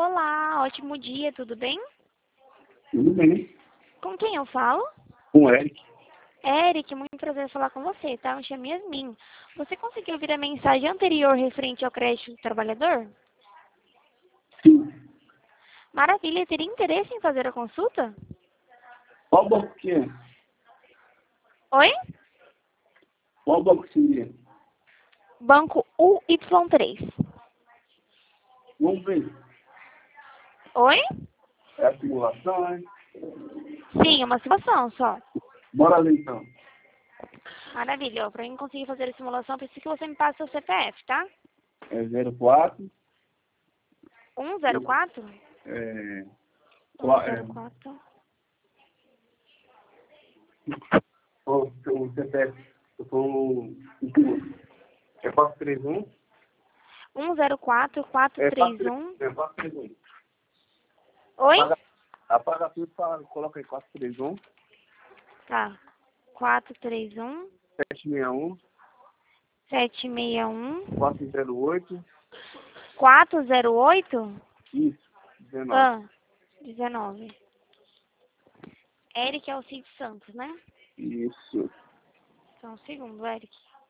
Olá, ótimo dia, tudo bem? Tudo bem. Com quem eu falo? Com o Eric. Eric, muito prazer falar com você, tá? Me chamo Yasmin. Você conseguiu ouvir a mensagem anterior referente ao crédito do trabalhador? Sim. Maravilha, teria interesse em fazer a consulta? Qual banco que é? Oi? Qual banco seria? Banco UY3. Vamos ver. Oi? É a simulação, né? Sim, é uma simulação só. Bora ler então. Maravilha, para mim conseguir fazer a simulação, preciso que você me passe seu CPF, tá? É 04. 104? É, 104. o CPF. Eu tô é 431. 104 431. É 431. Oi? Apaga tudo e coloca aí 431. Tá. 431 761. 761 408. 408. Isso. 19. Ah, 19. Eric Alcides Santos, né? Isso. Só um segundo, Eric.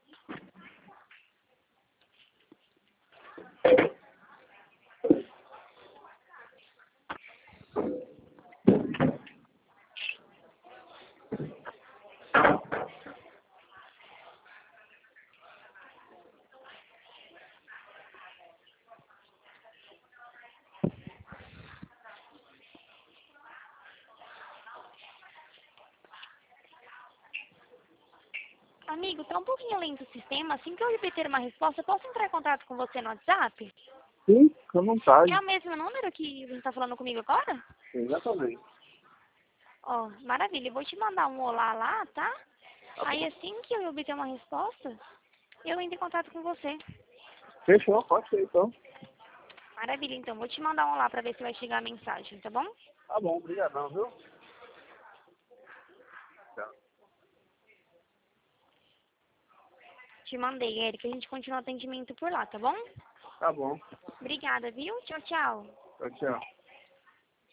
Amigo, tá um pouquinho lento o sistema. Assim que eu obter uma resposta, posso entrar em contato com você no WhatsApp? Sim, fica à É vontade. o mesmo número que você tá falando comigo agora? Exatamente. Ó, maravilha. Eu vou te mandar um olá lá, tá? Tá Aí bom. assim que eu obter uma resposta, eu entro em contato com você. Fechou, pode ser então. Maravilha, então. Vou te mandar um olá pra ver se vai chegar a mensagem, tá bom? Tá bom, obrigadão, viu? Tchau. Te mandei, Erika. A gente continua o atendimento por lá, tá bom? Tá bom. Obrigada, viu? Tchau, tchau. Tchau, tchau.